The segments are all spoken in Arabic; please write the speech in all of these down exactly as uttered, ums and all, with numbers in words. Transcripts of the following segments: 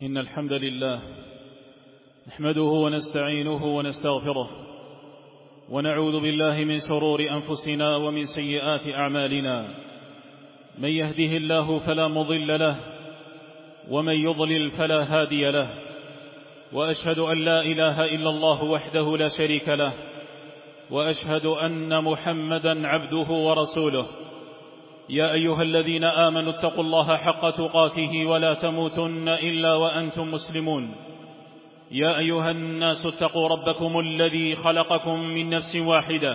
إن الحمد لله نحمده ونستعينه ونستغفره ونعوذ بالله من شرور أنفسنا ومن سيئات أعمالنا. من يهده الله فلا مضل له ومن يضلل فلا هادي له، وأشهد أن لا إله إلا الله وحده لا شريك له، وأشهد أن محمدا عبده ورسوله. يا أيها الذين آمنوا اتقوا الله حق تقاته ولا تموتن إلا وأنتم مسلمون. يا أيها الناس اتقوا ربكم الذي خلقكم من نفس واحدة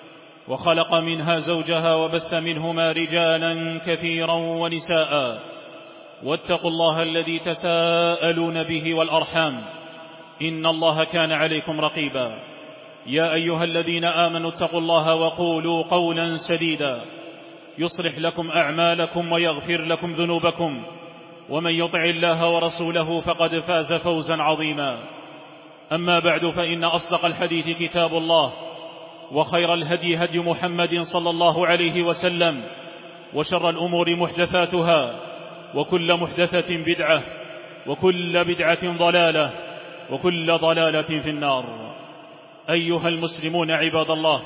وخلق منها زوجها وبث منهما رجالا كثيرا ونساء، واتقوا الله الذي تساءلون به والأرحام إن الله كان عليكم رقيبا. يا أيها الذين آمنوا اتقوا الله وقولوا قولا سديدا يصلح لكم أعمالكم ويغفر لكم ذنوبكم، ومن يطع الله ورسوله فقد فاز فوزا عظيما. أما بعد، فإن أصدق الحديث كتاب الله، وخير الهدي هدي محمد صلى الله عليه وسلم، وشر الأمور محدثاتها، وكل محدثة بدعة، وكل بدعة ضلالة، وكل ضلالة في النار. أيها المسلمون عباد الله،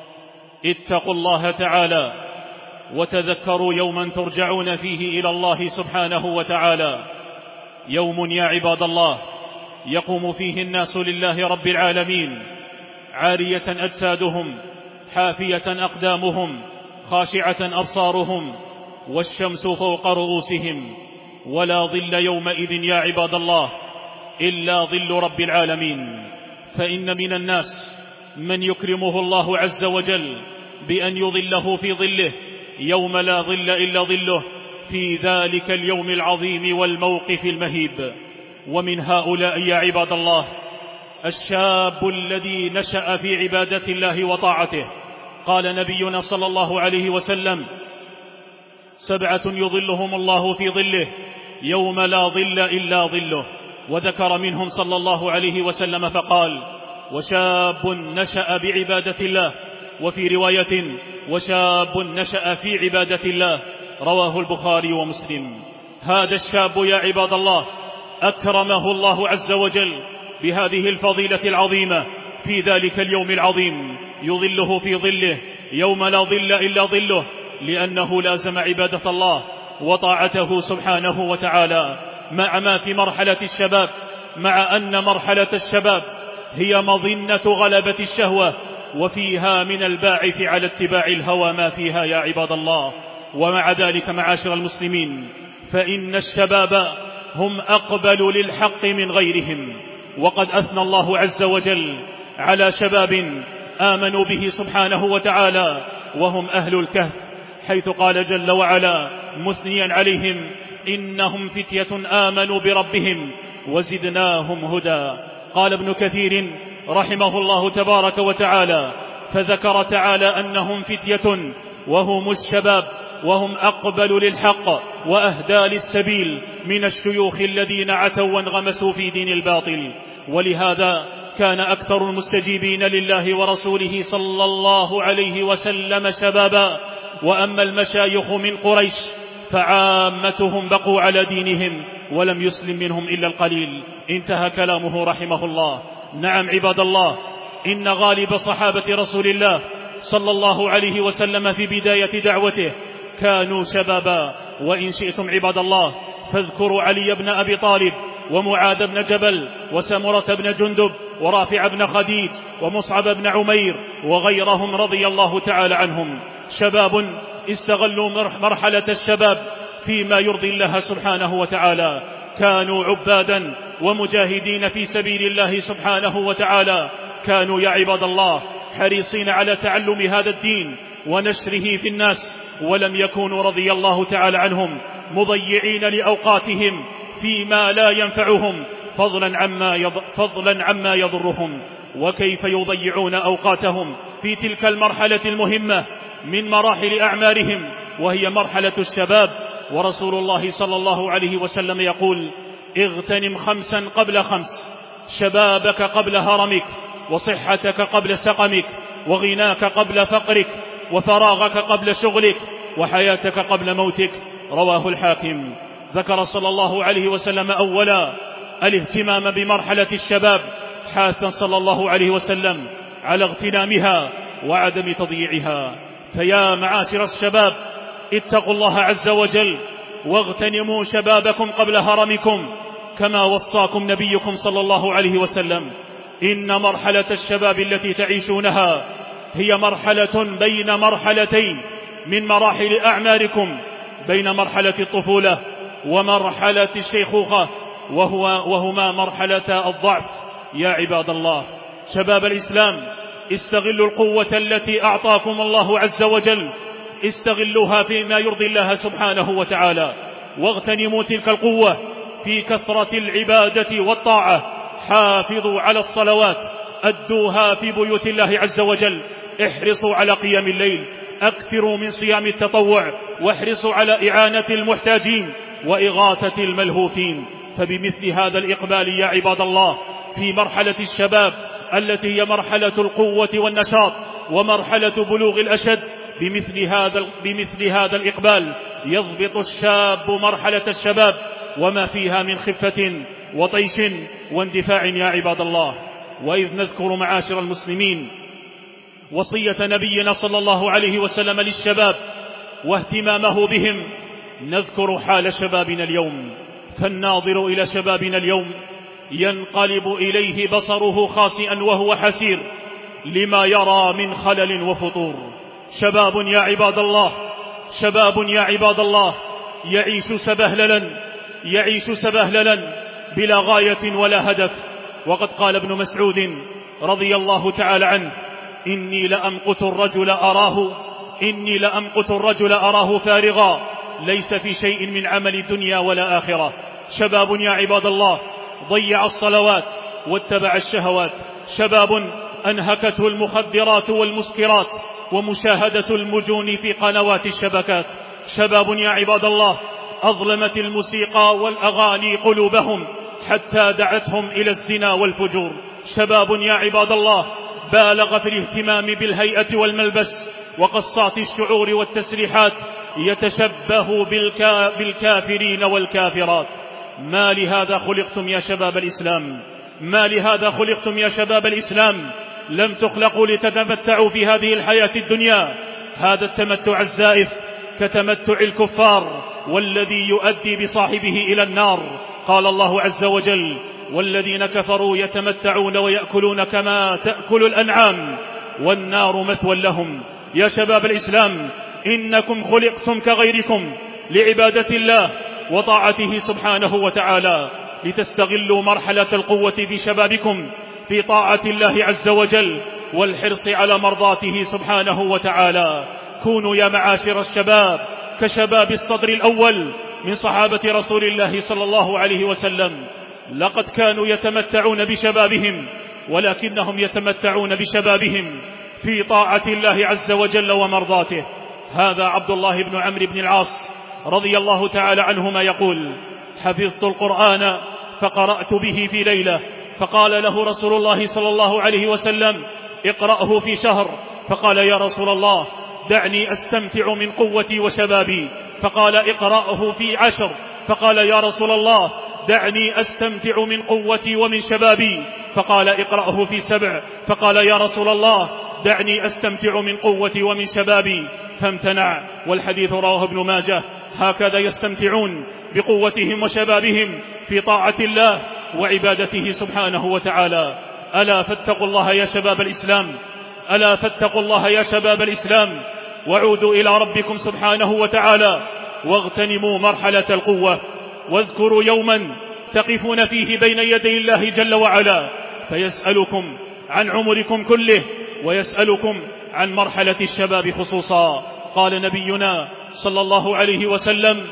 اتقوا الله تعالى وتذكروا يوما ترجعون فيه إلى الله سبحانه وتعالى. يوم يا عباد الله يقوم فيه الناس لله رب العالمين، عارية أجسادهم، حافية أقدامهم، خاشعة أبصارهم، والشمس فوق رؤوسهم، ولا ظل يومئذ يا عباد الله إلا ظل رب العالمين. فإن من الناس من يكرمه الله عز وجل بأن يظله في ظله يوم لا ظل إلا ظله، في ذلك اليوم العظيم والموقف المهيب. ومن هؤلاء يا عباد الله الشاب الذي نشأ في عبادة الله وطاعته. قال نبينا صلى الله عليه وسلم: سبعة يظلهم الله في ظله يوم لا ظل إلا ظله. وذكر منهم صلى الله عليه وسلم فقال: وشاب نشأ بعبادة الله، وفي رواية: وشاب نشأ في عبادة الله. رواه البخاري ومسلم. هذا الشاب يا عباد الله أكرمه الله عز وجل بهذه الفضيلة العظيمة في ذلك اليوم العظيم، يظله في ظله يوم لا ظل إلا ظله، لأنه لازم عبادة الله وطاعته سبحانه وتعالى مع ما في مرحلة الشباب، مع أن مرحلة الشباب هي مظنة غلبة الشهوة، وفيها من الباعث على اتباع الهوى ما فيها يا عباد الله. ومع ذلك معاشر المسلمين، فإن الشباب هم أقبل للحق من غيرهم، وقد أثنى الله عز وجل على شباب آمنوا به سبحانه وتعالى وهم أهل الكهف، حيث قال جل وعلا مثنيا عليهم: إنهم فتية آمنوا بربهم وزدناهم هدى. قال ابن كثير رحمه الله تبارك وتعالى: فذكر تعالى أنهم فتية وهم الشباب، وهم أقبل للحق وأهدى للسبيل من الشيوخ الذين عتوا وانغمسوا في دين الباطل. ولهذا كان أكثر المستجيبين لله ورسوله صلى الله عليه وسلم شبابا. وأما المشايخ من قريش فعامتهم بقوا على دينهم ولم يسلم منهم إلا القليل. انتهى كلامه رحمه الله. نعم عباد الله، إن غالب صحابة رسول الله صلى الله عليه وسلم في بداية دعوته كانوا شبابا. وإن شئتم عباد الله فاذكروا علي بن أبي طالب، ومعاذ بن جبل، وسمرة بن جندب، ورافع بن خديج، ومصعب بن عمير، وغيرهم رضي الله تعالى عنهم. شباب استغلوا مرحلة الشباب فيما يرضي الله سبحانه وتعالى، كانوا عبادا ومجاهدين في سبيل الله سبحانه وتعالى، كانوا يا عباد الله حريصين على تعلم هذا الدين ونشره في الناس، ولم يكونوا رضي الله تعالى عنهم مضيعين لأوقاتهم فيما لا ينفعهم فضلا عما, يض... فضلا عما يضرهم. وكيف يضيعون أوقاتهم في تلك المرحلة المهمة من مراحل أعمارهم وهي مرحلة الشباب؟ ورسول الله صلى الله عليه وسلم يقول: اغتنم خمسا قبل خمس، شبابك قبل هرمك، وصحتك قبل سقمك، وغناك قبل فقرك، وفراغك قبل شغلك، وحياتك قبل موتك. رواه الحاكم. ذكر صلى الله عليه وسلم أولا الاهتمام بمرحلة الشباب، حاثا صلى الله عليه وسلم على اغتنامها وعدم تضييعها. فيا معاشر الشباب، اتقوا الله عز وجل واغتنموا شبابكم قبل هرمكم، كما وصاكم نبيكم صلى الله عليه وسلم. إن مرحلة الشباب التي تعيشونها هي مرحلة بين مرحلتين من مراحل أعماركم، بين مرحلة الطفولة ومرحلة الشيخوخة، وهو وهما مرحلة الضعف. يا عباد الله، شباب الإسلام، استغلوا القوة التي أعطاكم الله عز وجل، استغلوها فيما يرضي الله سبحانه وتعالى، واغتنموا تلك القوة في كثرة العبادة والطاعة. حافظوا على الصلوات، أدوها في بيوت الله عز وجل، احرصوا على قيام الليل، أكثروا من صيام التطوع، واحرصوا على إعانة المحتاجين وإغاثة الملهوفين. فبمثل هذا الإقبال يا عباد الله في مرحلة الشباب التي هي مرحلة القوة والنشاط ومرحلة بلوغ الأشد، بمثل هذا بمثل هذا الإقبال يضبط الشاب مرحلة الشباب وما فيها من خفة وطيش واندفاع يا عباد الله. وإذ نذكر معاشر المسلمين وصية نبينا صلى الله عليه وسلم للشباب واهتمامه بهم، نذكر حال شبابنا اليوم. فالناظر إلى شبابنا اليوم ينقلب إليه بصره خاسئا وهو حسير لما يرى من خلل وفطور. شباب يا عباد الله، شباب يا عباد الله يعيش سبهللا يعيش سبهللا بلا غاية ولا هدف. وقد قال ابن مسعود رضي الله تعالى عنه: إني لأمقت الرجل أراه إني لأمقت الرجل أراه فارغا ليس في شيء من عمل الدنيا ولا آخرة. شباب يا عباد الله ضيع الصلوات واتبع الشهوات، شباب أنهكته المخدرات والمسكرات ومشاهدة المجون في قنوات الشبكات، شباب يا عباد الله أظلمت الموسيقى والأغاني قلوبهم حتى دعتهم إلى الزنا والفجور، شباب يا عباد الله بالغ في الاهتمام بالهيئة والملبس وقصات الشعور والتسريحات، يتشبه بالكا بالكافرين والكافرات. ما لهذا خلقتم يا شباب الإسلام؟ ما لهذا خلقتم يا شباب الإسلام؟ لم تخلقوا لتتمتعوا في هذه الحياة الدنيا، هذا التمتع الزائف كتمتع الكفار والذي يؤدي بصاحبه إلى النار. قال الله عز وجل: والذين كفروا يتمتعون ويأكلون كما تأكل الأنعام والنار مثوى لهم. يا شباب الإسلام، إنكم خلقتم كغيركم لعبادة الله وطاعته سبحانه وتعالى، لتستغلوا مرحلة القوة في شبابكم في طاعة الله عز وجل والحرص على مرضاته سبحانه وتعالى. كونوا يا معاشر الشباب كشباب الصدر الأول من صحابة رسول الله صلى الله عليه وسلم، لقد كانوا يتمتعون بشبابهم، ولكنهم يتمتعون بشبابهم في طاعة الله عز وجل ومرضاته. هذا عبد الله بن عمرو بن العاص رضي الله تعالى عنهما يقول: حفظت القرآن فقرأت به في ليلة، فقال له رسول الله صلى الله عليه وسلم: اقرأه في شهر. فقال: يا رسول الله دعني أستمتع من قوتي وشبابي. فقال: اقرأه في عشر. فقال: يا رسول الله دعني أستمتع من قوتي ومن شبابي. فقال: اقرأه في سبع. فقال: يا رسول الله دعني أستمتع من قوتي ومن شبابي، فامتنع. والحديث رواه ابن ماجه. هكذا يستمتعون بقوتهم وشبابهم في طاعة الله وعبادته سبحانه وتعالى. ألا فاتقوا الله يا شباب الإسلام، ألا فاتقوا الله يا شباب الإسلام، وعودوا إلى ربكم سبحانه وتعالى، واغتنموا مرحلة القوة، واذكروا يوما تقفون فيه بين يدي الله جل وعلا فيسألكم عن عمركم كله، ويسألكم عن مرحلة الشباب خصوصا. قال نبينا صلى الله عليه وسلم: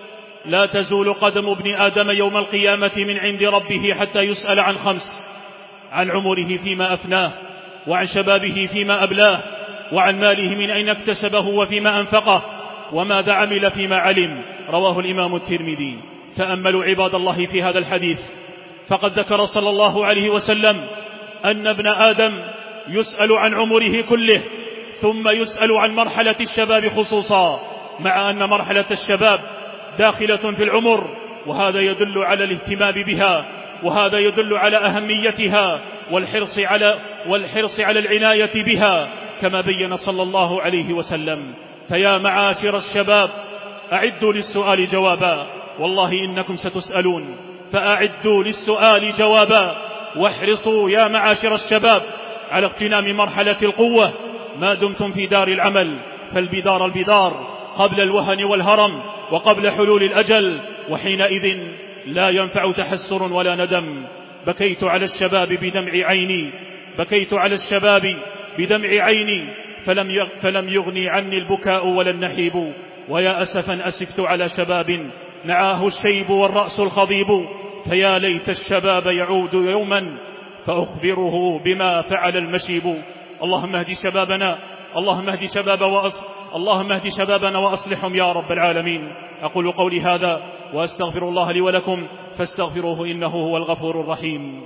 لا تزول قدم ابن آدم يوم القيامة من عند ربه حتى يسأل عن خمس: عن عمره فيما أفناه، وعن شبابه فيما أبلاه، وعن ماله من أين اكتسبه وفيما أنفقه، وماذا عمل فيما علم. رواه الإمام الترمذي. تأملوا عباد الله في هذا الحديث، فقد ذكر صلى الله عليه وسلم أن ابن آدم يسأل عن عمره كله، ثم يسأل عن مرحلة الشباب خصوصا، مع أن مرحلة الشباب داخلة في العمر، وهذا يدل على الاهتمام بها، وهذا يدل على أهميتها والحرص على, والحرص على العناية بها كما بين صلى الله عليه وسلم. فيا معاشر الشباب، أعدوا للسؤال جوابا، والله إنكم ستسألون، فأعدوا للسؤال جوابا، واحرصوا يا معاشر الشباب على اغتنام مرحلة القوة ما دمتم في دار العمل، فالبدار البدار قبل الوهن والهرم وقبل حلول الأجل، وحينئذ لا ينفع تحسر ولا ندم. بكيت على الشباب بدمع عيني، بكيت على الشباب بدمع عيني، فلم فلم يغني عني البكاء ولا النحيب، ويا أسفا أسفت على شباب نعاه الشيب والرأس الخضيب، فيا ليت الشباب يعود يوما فأخبره بما فعل المشيب. اللهم اهد شبابنا، اللهم اهد شباب وأص... اللهم اهد شبابنا وأصلحهم يا رب العالمين. أقول قولي هذا وأستغفر الله لي ولكم فاستغفروه إنه هو الغفور الرحيم.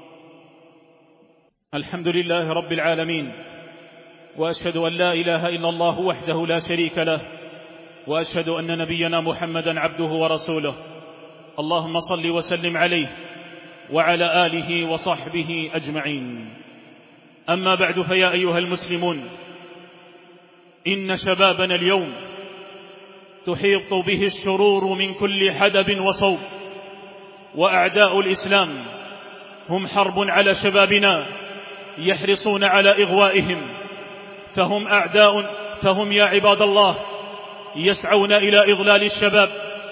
الحمد لله رب العالمين، وأشهد أن لا إله إلا الله وحده لا شريك له، وأشهد أن نبينا محمدا عبده ورسوله. اللهم صل وسلم عليه وعلى آله وصحبه أجمعين. أما بعد، فيا أيها المسلمون، إن شبابنا اليوم تحيط به الشرور من كل حدب وصوب، وأعداء الإسلام هم حرب على شبابنا يحرصون على إغوائهم، فهم أعداء، فهم يا عباد الله يسعون إلى إضلال الشباب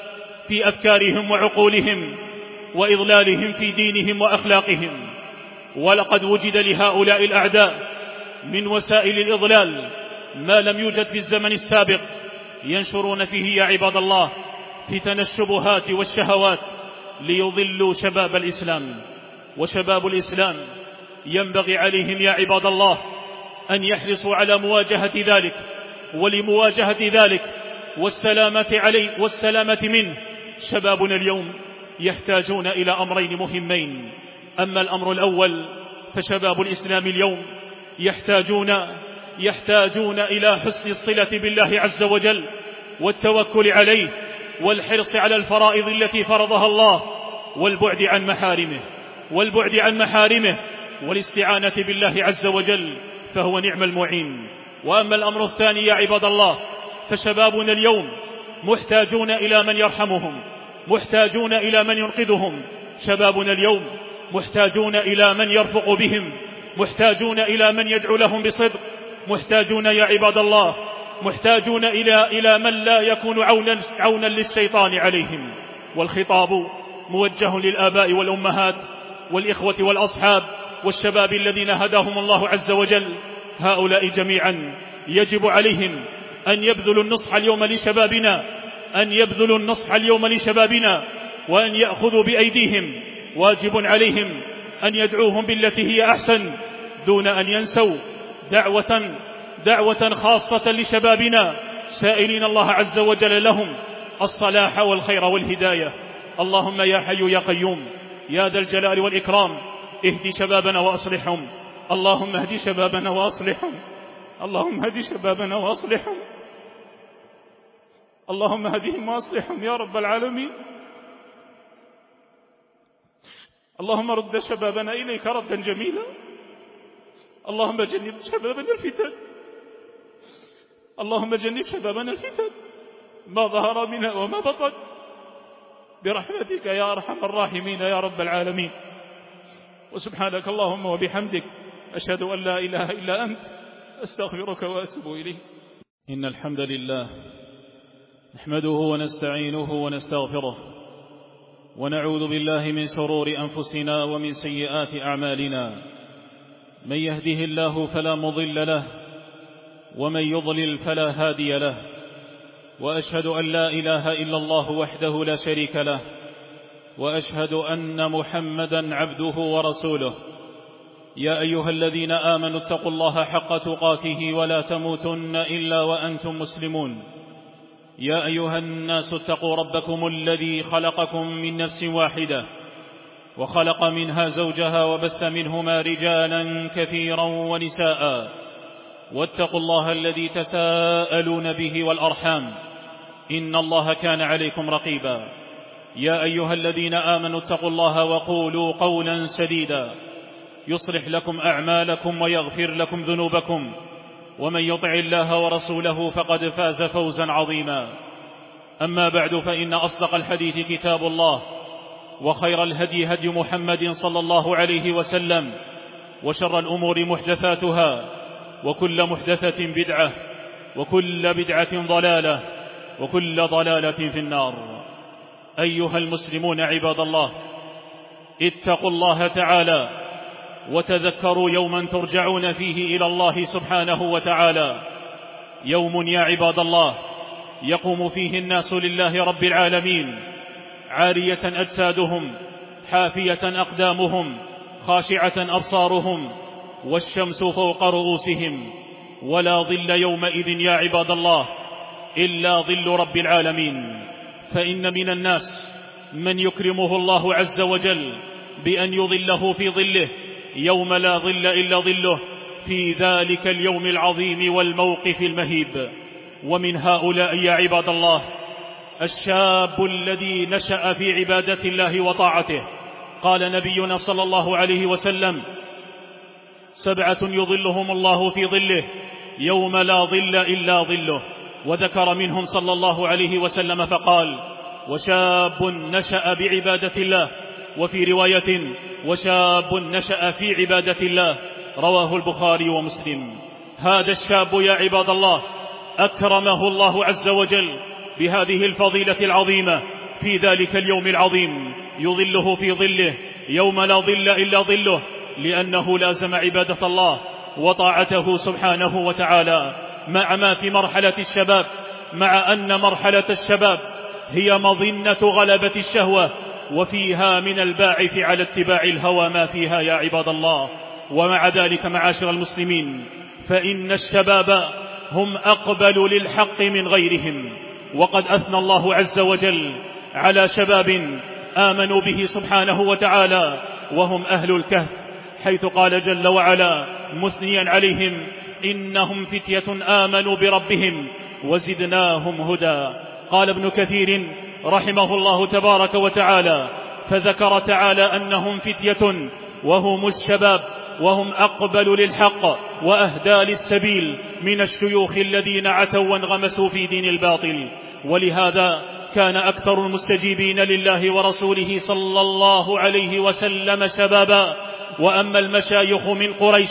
في أفكارهم وعقولهم، وإضلالهم في دينهم وأخلاقهم. ولقد وجد لهؤلاء الأعداء من وسائل الإضلال ما لم يوجد في الزمن السابق، ينشرون فيه يا عباد الله فتن الشبهات والشهوات ليضلوا شباب الإسلام. وشباب الإسلام ينبغي عليهم يا عباد الله أن يحرصوا على مواجهة ذلك، ولمواجهة ذلك والسلامة عليه والسلامة منه. شبابنا اليوم يحتاجون إلى أمرين مهمين. أما الأمر الأول فشباب الإسلام اليوم يحتاجون يحتاجون إلى حسن الصلة بالله عز وجل والتوكل عليه والحرص على الفرائض التي فرضها الله، والبعد عن محارمه والبعد عن محارمه والاستعانة بالله عز وجل، فهو نعم المعين. وأما الأمر الثاني يا عباد الله فشبابنا اليوم محتاجون إلى من يرحمهم، محتاجون إلى من ينقذهم. شبابنا اليوم محتاجون إلى من يرفق بهم، محتاجون إلى من يدعو لهم بصدق، محتاجون يا عباد الله محتاجون إلى, إلى من لا يكون عونا, عونا للشيطان عليهم. والخطاب موجه للآباء والأمهات والإخوة والأصحاب والشباب الذين هداهم الله عز وجل. هؤلاء جميعا يجب عليهم أن يبذلوا النصح اليوم لشبابنا، أن يبذلوا النصح اليوم لشبابنا وأن يأخذوا بأيديهم. واجب عليهم أن يدعوهم بالتي هي أحسن، دون أن ينسوا دعوة, دعوة خاصة لشبابنا، سائلين الله عز وجل لهم الصلاح والخير والهداية. اللهم يا حي يا قيوم يا ذا الجلال والإكرام اهدي شبابنا وأصلحهم. اللهم اهدي شبابنا وأصلحهم، اللهم اهدي شبابنا وأصلحهم، اللهم اهدهم وأصلحهم يا رب العالمين. اللهم رد شبابنا إليك ردا جميلا. اللهم جنب شبابنا الفتن، اللهم جنب شبابنا الفتن ما ظهر منها وما بطن، برحمتك يا أرحم الراحمين يا رب العالمين. وسبحانك اللهم وبحمدك أشهد أن لا إله إلا أنت أستغفرك وأتوب إليك. إن الحمد لله نحمده ونستعينه ونستغفره، ونعوذ بالله من شرور أنفسنا ومن سيئات أعمالنا. من يهده الله فلا مضل له، ومن يضلل فلا هادي له. وأشهد أن لا إله إلا الله وحده لا شريك له، وأشهد أن محمدا عبده ورسوله. يا أيها الذين آمنوا اتقوا الله حق تقاته ولا تموتن إلا وأنتم مسلمون. يا أيها الناس اتقوا ربكم الذي خلقكم من نفس واحدة، وخلق منها زوجها، وبث منهما رجالا كثيرا ونساء. واتقوا الله الذي تساءلون به والأرحام، إن الله كان عليكم رقيبا. يا أيها الذين آمنوا اتقوا الله وقولوا قولا سديدا يصلح لكم أعمالكم ويغفر لكم ذنوبكم، ومن يطع الله ورسوله فقد فاز فوزا عظيما. أما بعد، فإن أصدق الحديث كتاب الله، وخير الهدي هدي محمد صلى الله عليه وسلم، وشر الأمور محدثاتها، وكل محدثة بدعة، وكل بدعة ضلالة، وكل ضلالة في النار. أيها المسلمون عباد الله، اتقوا الله تعالى وتذكروا يوما ترجعون فيه إلى الله سبحانه وتعالى، يوم يا عباد الله يقوم فيه الناس لله رب العالمين عارية أجسادهم، حافية أقدامهم، خاشعة أبصارهم، والشمس فوق رؤوسهم، ولا ظل يومئذ يا عباد الله إلا ظل رب العالمين. فإن من الناس من يكرمه الله عز وجل بأن يظله في ظله يوم لا ظل إلا ظله، في ذلك اليوم العظيم والموقف المهيب. ومن هؤلاء يا عباد الله الشاب الذي نشأ في عبادة الله وطاعته. قال نبينا صلى الله عليه وسلم: سبعة يظلهم الله في ظله يوم لا ظل إلا ظله. وذكر منهم صلى الله عليه وسلم فقال: وشاب نشأ بعبادة الله. وفي رواية: وشاب نشأ في عبادة الله. رواه البخاري ومسلم. هذا الشاب يا عباد الله أكرمه الله عز وجل بهذه الفضيلة العظيمة في ذلك اليوم العظيم، يظله في ظله يوم لا ظل إلا ظله، لأنه لازم عبادة الله وطاعته سبحانه وتعالى مع ما في مرحلة الشباب، مع أن مرحلة الشباب هي مظنة غلبة الشهوة، وفيها من الباعث على اتباع الهوى ما فيها يا عباد الله. ومع ذلك معاشر المسلمين، فإن الشباب هم أقبل للحق من غيرهم، وقد أثنى الله عز وجل على شباب آمنوا به سبحانه وتعالى وهم أهل الكهف، حيث قال جل وعلا مثنيا عليهم: إنهم فتية آمنوا بربهم وزدناهم هدى. قال ابن كثير رحمه الله تبارك وتعالى: فذكر تعالى أنهم فتية وهم الشباب، وهم أقبل للحق وأهدى للسبيل من الشيوخ الذين عتوا وانغمسوا في دين الباطل. ولهذا كان أكثر المستجيبين لله ورسوله صلى الله عليه وسلم شبابا. وأما المشايخ من قريش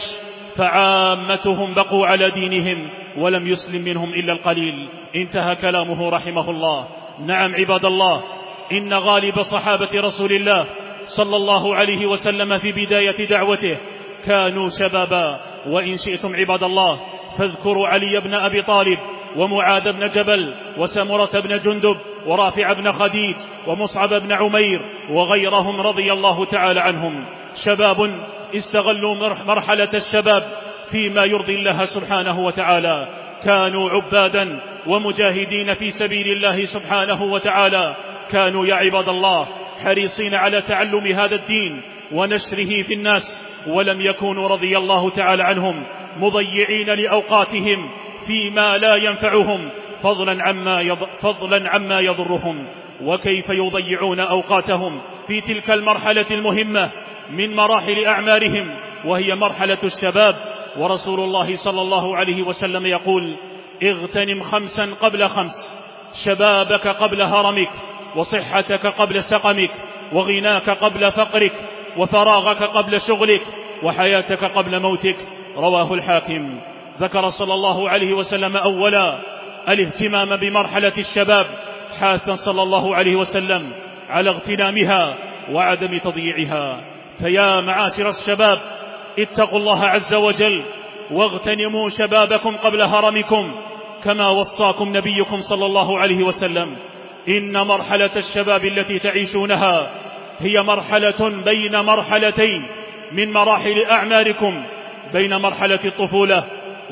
فعامتهم بقوا على دينهم ولم يسلم منهم إلا القليل. انتهى كلامه رحمه الله. نعم عباد الله، إن غالب صحابة رسول الله صلى الله عليه وسلم في بداية دعوته كانوا شبابا. وإن شئتم عباد الله فاذكروا علي بن أبي طالب، ومعاذ بن جبل، وسمرة بن جندب، ورافع بن خديج، ومصعب بن عمير، وغيرهم رضي الله تعالى عنهم. شباب استغلوا مرحلة الشباب فيما يرضي الله سبحانه وتعالى، كانوا عبادا ومجاهدين في سبيل الله سبحانه وتعالى، كانوا يا عباد الله حريصين على تعلم هذا الدين ونشره في الناس، ولم يكونوا رضي الله تعالى عنهم مضيعين لأوقاتهم فيما لا ينفعهم فضلا عما, يض... فضلا عما يضرهم. وكيف يضيعون أوقاتهم في تلك المرحلة المهمة من مراحل أعمارهم وهي مرحلة الشباب؟ ورسول الله صلى الله عليه وسلم يقول: اغتنم خمسا قبل خمس، شبابك قبل هرمك، وصحتك قبل سقمك، وغناك قبل فقرك، وفراغك قبل شغلك، وحياتك قبل موتك. رواه الحاكم. ذكر صلى الله عليه وسلم أولا الاهتمام بمرحلة الشباب، حاثا صلى الله عليه وسلم على اغتنامها وعدم تضييعها. فيا معاشر الشباب، اتقوا الله عز وجل واغتنموا شبابكم قبل هرمكم، كما وصاكم نبيكم صلى الله عليه وسلم. إن مرحلة الشباب التي تعيشونها هي مرحلة بين مرحلتين من مراحل أعماركم، بين مرحلة الطفولة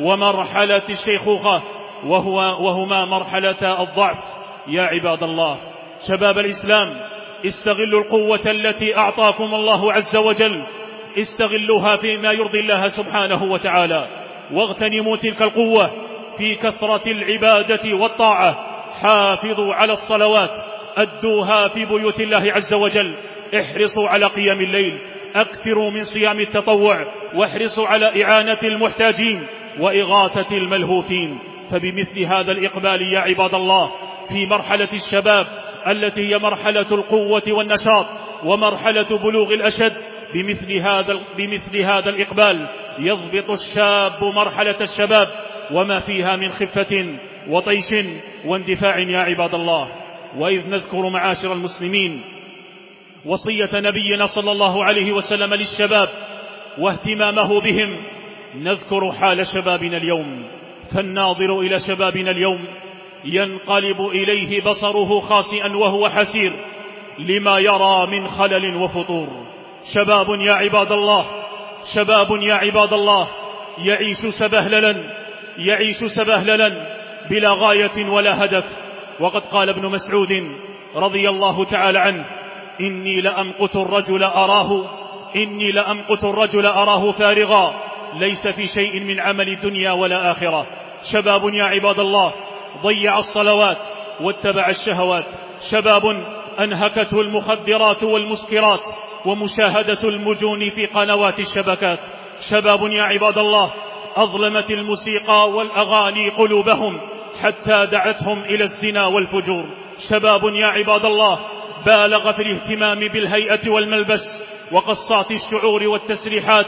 ومرحلة الشيخوخة، وهو وهما مرحلة الضعف. يا عباد الله، شباب الإسلام، استغلوا القوة التي أعطاكم الله عز وجل، استغلوها فيما يرضي الله سبحانه وتعالى، واغتنموا تلك القوة في كثرة العبادة والطاعة، حافظوا على الصلوات، أدوها في بيوت الله عز وجل، احرصوا على قيام الليل، أكثروا من صيام التطوع، واحرصوا على إعانة المحتاجين وإغاثة الملهوفين. فبمثل هذا الإقبال يا عباد الله في مرحلة الشباب التي هي مرحلة القوة والنشاط ومرحلة بلوغ الأشد، بمثل هذا, بمثل هذا الإقبال يضبط الشاب مرحلة الشباب وما فيها من خفة وطيش واندفاع يا عباد الله. وإذ نذكر معاشر المسلمين وصية نبينا صلى الله عليه وسلم للشباب واهتمامه بهم، نذكر حال شبابنا اليوم. فالناظر إلى شبابنا اليوم ينقلب إليه بصره خاسئا وهو حسير لما يرى من خلل وفطور. شباب يا عباد الله، شباب يا عباد الله يعيش سبهللا يعيش سبهللا بلا غاية ولا هدف. وقد قال ابن مسعود رضي الله تعالى عنه: إني لأمقت الرجل أراه إني لأمقت الرجل أراه فارغا ليس في شيء من عمل الدنيا ولا آخرة. شباب يا عباد الله ضيع الصلوات واتبع الشهوات، شباب أنهكته المخدرات والمسكرات ومشاهدة المجون في قنوات الشبكات، شباب يا عباد الله أظلمت الموسيقى والأغاني قلوبهم حتى دعتهم إلى الزنا والفجور، شباب يا عباد الله بالغ في الاهتمام بالهيئة والملبس وقصات الشعور والتسريحات،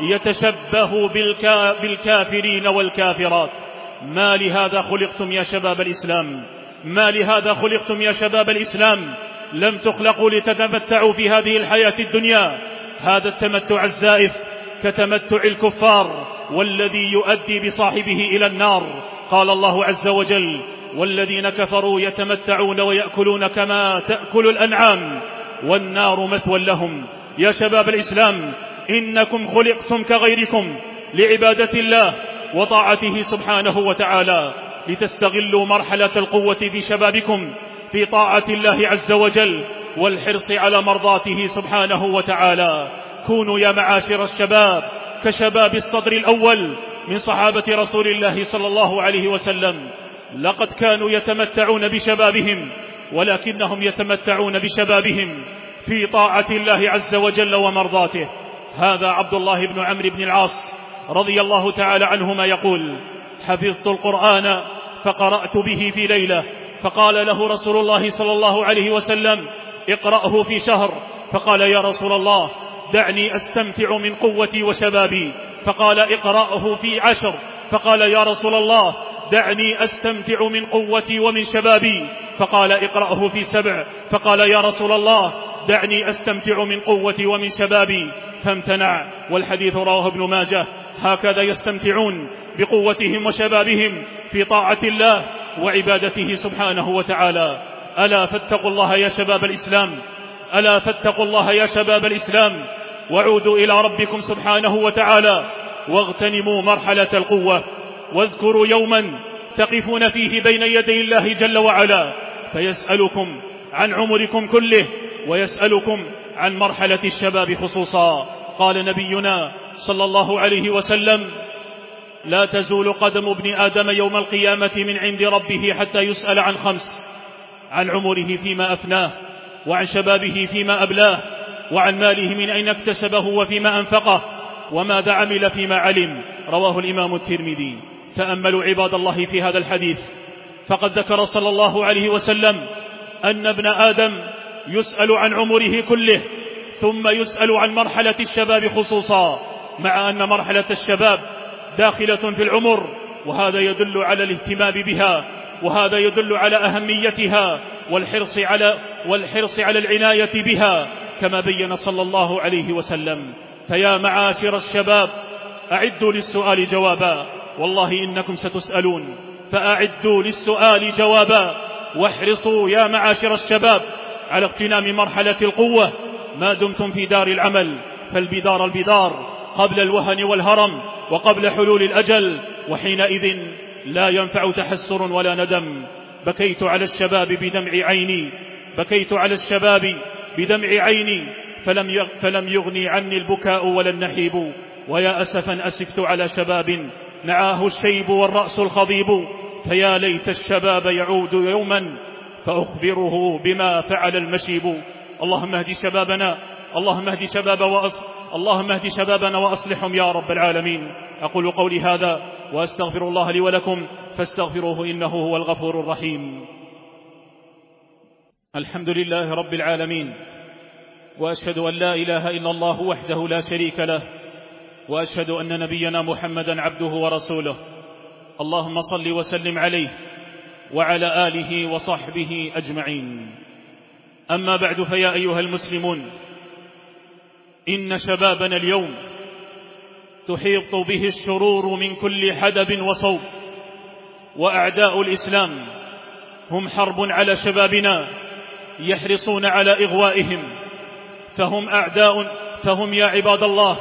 يتشبه بالكا بالكافرين والكافرات. ما لهذا خلقتم يا شباب الإسلام؟ ما لهذا خلقتم يا شباب الإسلام؟ لم تخلقوا لتتمتعوا في هذه الحياة الدنيا. هذا التمتع الزائف كتمتع الكفار والذي يؤدي بصاحبه إلى النار. قال الله عز وجل: والذين كفروا يتمتعون ويأكلون كما تأكل الأنعام والنار مثوى لهم. يا شباب الإسلام إنكم خلقتم كغيركم لعبادة الله وطاعته سبحانه وتعالى، لتستغلوا مرحلة القوة في شبابكم في طاعة الله عز وجل والحرص على مرضاته سبحانه وتعالى. كونوا يا معاشر الشباب كشباب الصدر الأول من صحابة رسول الله صلى الله عليه وسلم. لقد كانوا يتمتعون بشبابهم، ولكنهم يتمتعون بشبابهم في طاعة الله عز وجل ومرضاته. هذا عبد الله بن عمرو بن العاص رضي الله تعالى عنهما يقول: حفظت القرآن فقرأت به في ليلة، فقال له رسول الله صلى الله عليه وسلم: اقرأه في شهر. فقال: يا رسول الله دعني أستمتع من قوتي وشبابي. فقال: اقرأه في عشر. فقال: يا رسول الله دعني أستمتع من قوتي ومن شبابي. فقال: اقرأه في سبع. فقال: يا رسول الله دعني أستمتع من قوتي ومن شبابي، فامتنع. والحديث رواه ابن ماجه. هكذا يستمتعون بقوتهم وشبابهم في طاعة الله وعبادته سبحانه وتعالى. ألا فاتقوا الله يا شباب الإسلام، ألا فاتقوا الله يا شباب الإسلام، وعودوا إلى ربكم سبحانه وتعالى واغتنموا مرحلة القوة. واذكروا يوما تقفون فيه بين يدي الله جل وعلا فيسألكم عن عمركم كله ويسألكم عن مرحلة الشباب خصوصا. قال نبينا صلى الله عليه وسلم: لا تزول قدم ابن آدم يوم القيامة من عند ربه حتى يسأل عن خمس: عن عمره فيما أفناه، وعن شبابه فيما أبلاه، وعن ماله من أين اكتسبه وفيما أنفقه، وماذا عمل فيما علم. رواه الإمام الترمذي. تأملوا عباد الله في هذا الحديث، فقد ذكر صلى الله عليه وسلم أن ابن آدم يسأل عن عمره كله، ثم يسأل عن مرحلة الشباب خصوصا، مع أن مرحلة الشباب داخلة في العمر، وهذا يدل على الاهتمام بها، وهذا يدل على أهميتها والحرص على, والحرص على العناية بها كما بين صلى الله عليه وسلم. فيا معاشر الشباب أعدوا للسؤال جوابا، والله إنكم ستسألون، فأعدوا للسؤال جوابا، واحرصوا يا معاشر الشباب على اغتنام مرحلة القوة ما دمتم في دار العمل، فالبدار البدار قبل الوهن والهرم وقبل حلول الأجل، وحينئذ لا ينفع تحسر ولا ندم. بكيت على الشباب بدمع عيني بكيت على الشباب بدمع عيني فلم فلم يغني عني البكاء ولا النحيب، ويا أسفا أسفت على شباب نعاه الشيب والرأس الخضيب، فيا ليت الشباب يعود يوما فأخبره بما فعل المشيب. اللهم اهد شبابنا، اللهم اهد شباب وأص... اللهم اهد شبابنا وأصلحهم يا رب العالمين. أقول قولي هذا وأستغفر الله لي ولكم فاستغفروه إنه هو الغفور الرحيم. الحمد لله رب العالمين، وأشهد أن لا إله إلا الله وحده لا شريك له، وأشهد أن نبينا محمدا عبده ورسوله. اللهم صل وسلم عليه وعلى آله وصحبه أجمعين. أما بعد، فيا أيها المسلمون، إن شبابنا اليوم تحيط به الشرور من كل حدب وصوب، وأعداء الإسلام هم حرب على شبابنا يحرصون على إغوائهم، فهم أعداء، فهم يا عباد الله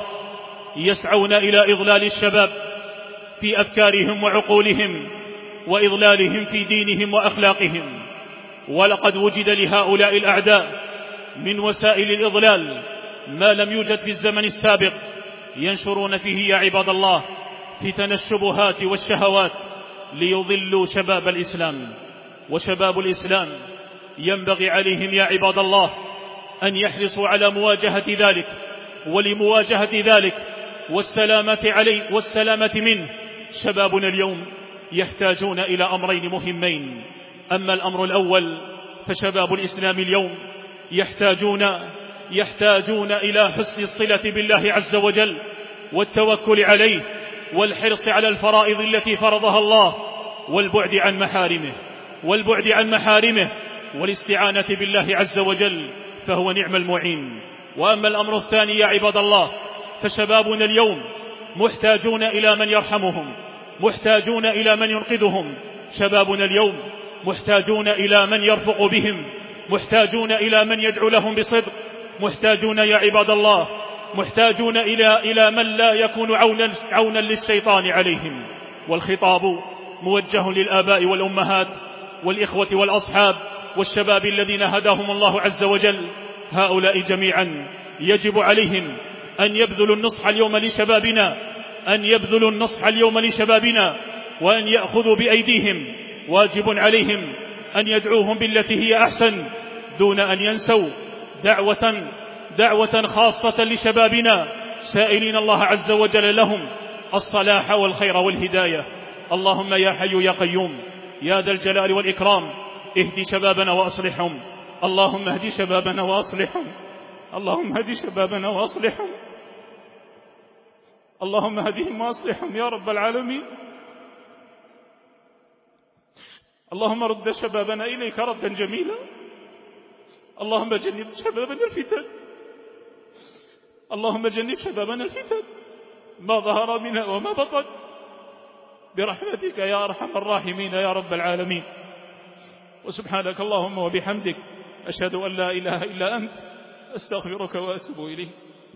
يسعون إلى إضلال الشباب في أفكارهم وعقولهم، وإضلالهم في دينهم وأخلاقهم. ولقد وجد لهؤلاء الأعداء من وسائل الإضلال ما لم يوجد في الزمن السابق، ينشرون فيه يا عباد الله فتن الشبهات والشهوات ليضلوا شباب الإسلام. وشباب الإسلام ينبغي عليهم يا عباد الله أن يحرصوا على مواجهة ذلك، ولمواجهة ذلك والسلامة عليه والسلامة منه شبابنا اليوم يحتاجون إلى أمرين مهمين. أما الأمر الأول فشباب الإسلام اليوم يحتاجون يحتاجون إلى حسن الصلة بالله عز وجل والتوكل عليه والحرص على الفرائض التي فرضها الله، والبعد عن محارمه والبعد عن محارمه والاستعانة بالله عز وجل، فهو نعم المعين. وأما الأمر الثاني يا عباد الله فشبابنا اليوم محتاجون إلى من يرحمهم، محتاجون إلى من ينقذهم. شبابنا اليوم محتاجون إلى من يرفق بهم، محتاجون إلى من يدعو لهم بصدق، محتاجون يا عباد الله محتاجون إلى إلى من لا يكون عونا, عونا للشيطان عليهم. والخطاب موجه للآباء والأمهات والإخوة والأصحاب والشباب الذين هداهم الله عز وجل. هؤلاء جميعا يجب عليهم أن يبذلوا النصح اليوم لشبابنا، أن يبذلوا النصح اليوم لشبابنا وأن يأخذوا بأيديهم. واجب عليهم أن يدعوهم بالتي هي أحسن، دون أن ينسوا دعوة دعوة خاصة لشبابنا، سائلين الله عز وجل لهم الصلاح والخير والهداية. اللهم يا حي يا قيوم يا ذا الجلال والإكرام اهدي شبابنا وأصلحهم. اللهم اهدي شبابنا وأصلحهم، اللهم اهدي شبابنا وأصلحهم، اللهم اهدهم وأصلحهم يا رب العالمين. اللهم رد شبابنا إليك ردا جميلا. اللهم جنب شبابنا الفتن، اللهم جنب شبابنا الفتن ما ظهر منها وما بطن، برحمتك يا أرحم الراحمين يا رب العالمين. وسبحانك اللهم وبحمدك أشهد أن لا إله إلا أنت أستغفرك وأتوب إليك.